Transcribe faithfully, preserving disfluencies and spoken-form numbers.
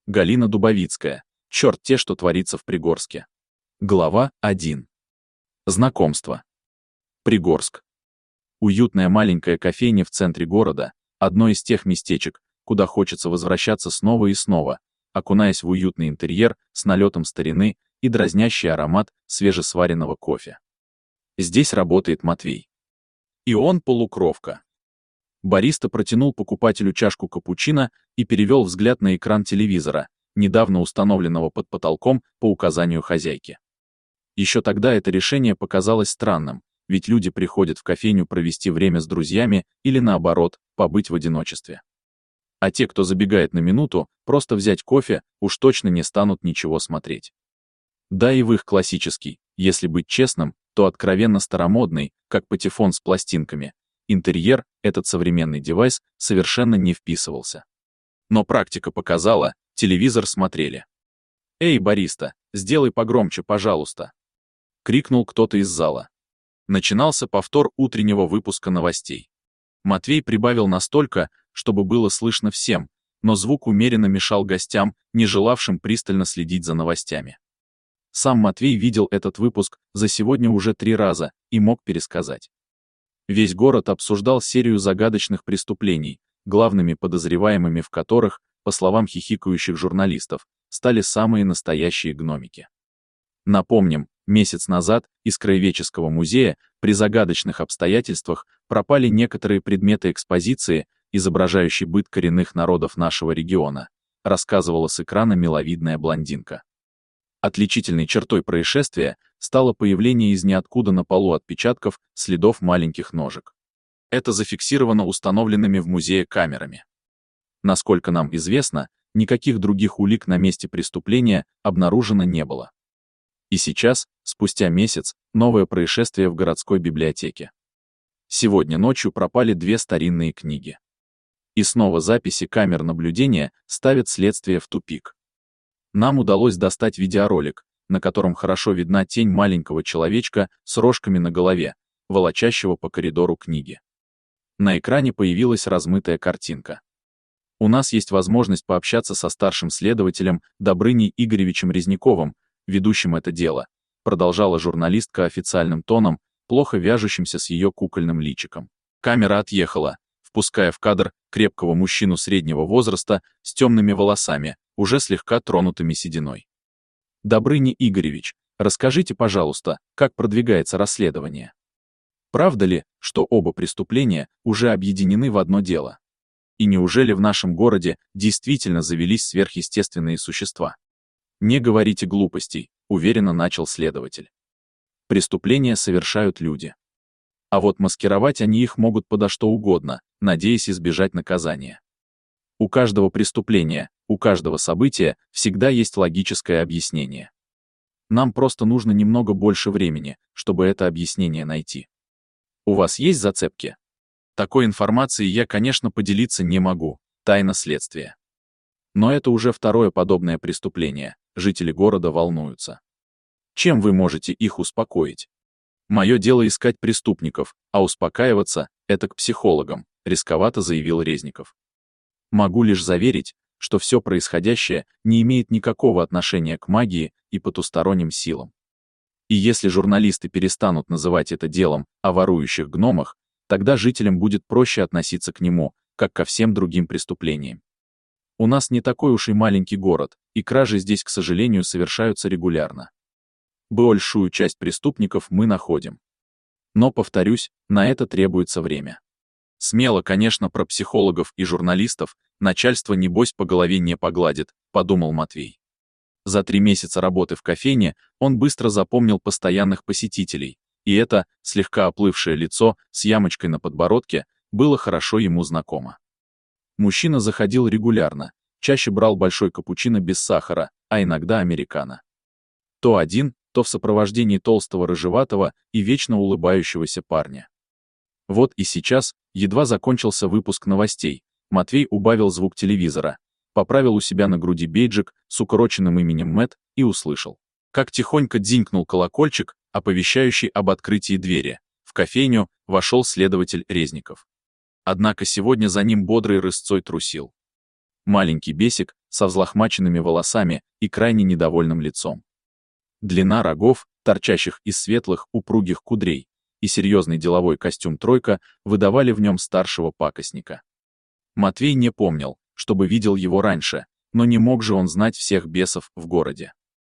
Галина Дубовицкая. Черт те, что творится в Пригорске. Глава один. Знакомство. Пригорск. Уютная маленькая кофейня в центре города, одно из тех местечек, куда хочется возвращаться снова и снова, окунаясь в уютный интерьер с налетом старины и дразнящий аромат свежесваренного кофе. Здесь работает Матвей. И он полукровка. Бариста протянул покупателю чашку капучино и перевел взгляд на экран телевизора, недавно установленного под потолком по указанию хозяйки. Еще тогда это решение показалось странным, ведь люди приходят в кофейню провести время с друзьями или, наоборот, побыть в одиночестве. А те, кто забегает на минуту, просто взять кофе, уж точно не станут ничего смотреть. Да и в их классический, если быть честным, то откровенно старомодный, как патефон с пластинками, интерьер этот современный девайс совершенно не вписывался. Но практика показала, телевизор смотрели. «Эй, бариста, сделай погромче, пожалуйста!» — крикнул кто-то из зала. Начинался повтор утреннего выпуска новостей. Матвей прибавил настолько, чтобы было слышно всем, но звук умеренно мешал гостям, не желавшим пристально следить за новостями. Сам Матвей видел этот выпуск за сегодня уже три раза и мог пересказать. Весь город обсуждал серию загадочных преступлений, главными подозреваемыми в которых, по словам хихикающих журналистов, стали самые настоящие гномики. Напомним, месяц назад из Краеведческого музея при загадочных обстоятельствах пропали некоторые предметы экспозиции, изображающие быт коренных народов нашего региона, рассказывала с экрана миловидная блондинка. Отличительной чертой происшествия стало появление из ниоткуда на полу отпечатков следов маленьких ножек. Это зафиксировано установленными в музее камерами. Насколько нам известно, никаких других улик на месте преступления обнаружено не было. И сейчас, спустя месяц, новое происшествие в городской библиотеке. Сегодня ночью пропали две старинные книги. И снова записи камер наблюдения ставят следствие в тупик. Нам удалось достать видеоролик, на котором хорошо видна тень маленького человечка с рожками на голове, волочащего по коридору книги. На экране появилась размытая картинка. У нас есть возможность пообщаться со старшим следователем Добрыней Игоревичем Резняковым, ведущим это дело, продолжала журналистка официальным тоном, плохо вяжущимся с ее кукольным личиком. Камера отъехала, впуская в кадр крепкого мужчину среднего возраста с темными волосами, уже слегка тронутыми сединой. Добрыня Игоревич, расскажите, пожалуйста, как продвигается расследование? Правда ли, что оба преступления уже объединены в одно дело? И неужели в нашем городе действительно завелись сверхъестественные существа? Не говорите глупостей, уверенно начал следователь. Преступления совершают люди. А вот маскировать они их могут подо что угодно, надеясь избежать наказания. У каждого преступления, у каждого события всегда есть логическое объяснение. Нам просто нужно немного больше времени, чтобы это объяснение найти. У вас есть зацепки? Такой информацией я, конечно, поделиться не могу, тайна следствия. Но это уже второе подобное преступление, жители города волнуются. Чем вы можете их успокоить? Мое дело искать преступников, а успокаиваться — это к психологам, рисковато заявил Резников. Могу лишь заверить, что все происходящее не имеет никакого отношения к магии и потусторонним силам. И если журналисты перестанут называть это делом о ворующих гномах, тогда жителям будет проще относиться к нему, как ко всем другим преступлениям. У нас не такой уж и маленький город, и кражи здесь, к сожалению, совершаются регулярно. Большую часть преступников мы находим. Но, повторюсь, на это требуется время. Смело, конечно, про психологов и журналистов, начальство небось по голове не погладит, подумал Матвей. За три месяца работы в кофейне он быстро запомнил постоянных посетителей, и это, слегка оплывшее лицо с ямочкой на подбородке, было хорошо ему знакомо. Мужчина заходил регулярно, чаще брал большой капучино без сахара, а иногда американо. То один, то в сопровождении толстого рыжеватого и вечно улыбающегося парня. Вот и сейчас, едва закончился выпуск новостей, Матвей убавил звук телевизора, поправил у себя на груди бейджик с укороченным именем Мэтт и услышал, как тихонько дзинькнул колокольчик, оповещающий об открытии двери. В кофейню вошел следователь Резников. Однако сегодня за ним бодрой рысцой трусил Маленький бесик со взлохмаченными волосами и крайне недовольным лицом. Длина рогов, торчащих из светлых, упругих кудрей, и серьезный деловой костюм «тройка» выдавали в нем старшего пакостника. Матвей не помнил, чтобы видел его раньше, но не мог же он знать всех бесов в городе.